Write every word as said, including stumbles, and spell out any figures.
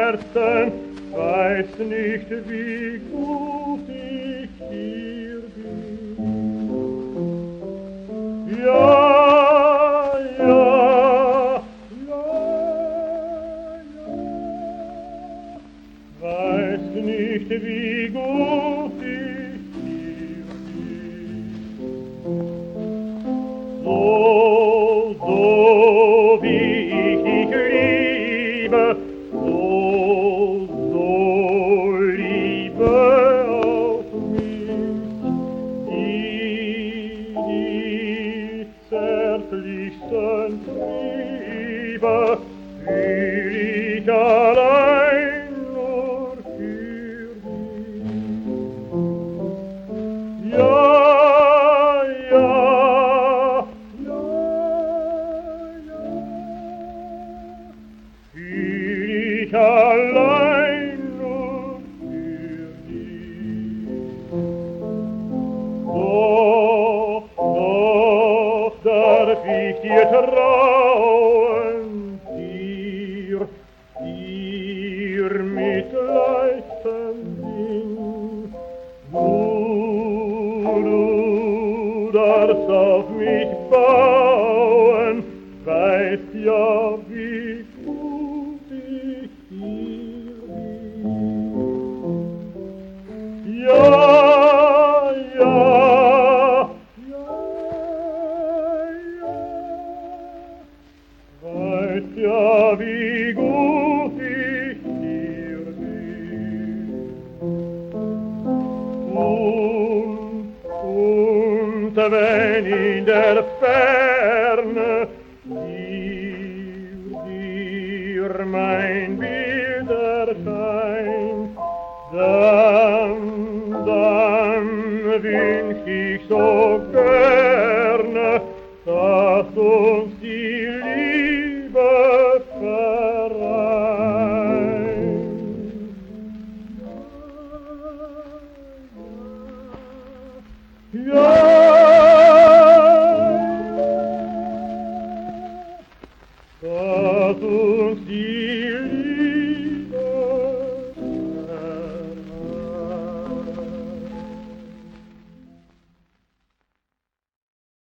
Herzen, weiß nicht, wie gut ich dir bin. Ja, ja, ja, ja, weiß nicht, wie gut ich dir bin. So, so wie ich dich liebe, so, so liebe auch mich. Die, die zärtlichsten Triebe fühl ich allein nur für dich. Ja, ja, ja, ja, fühl ich allein nur für dich. Doch, doch darf ich dir trauen, dir, dir mit leichtem Sinn. Du, du darfst auf mich bauen, weißt ja, wie gut ich dir bin. Ja, ja, ja, ja, weißt ja, wie gut ich dir bin. Und, und wenn in der Ferne dir, dir mein Bild erscheint, dann, dann wünsch ich so gerne, dass uns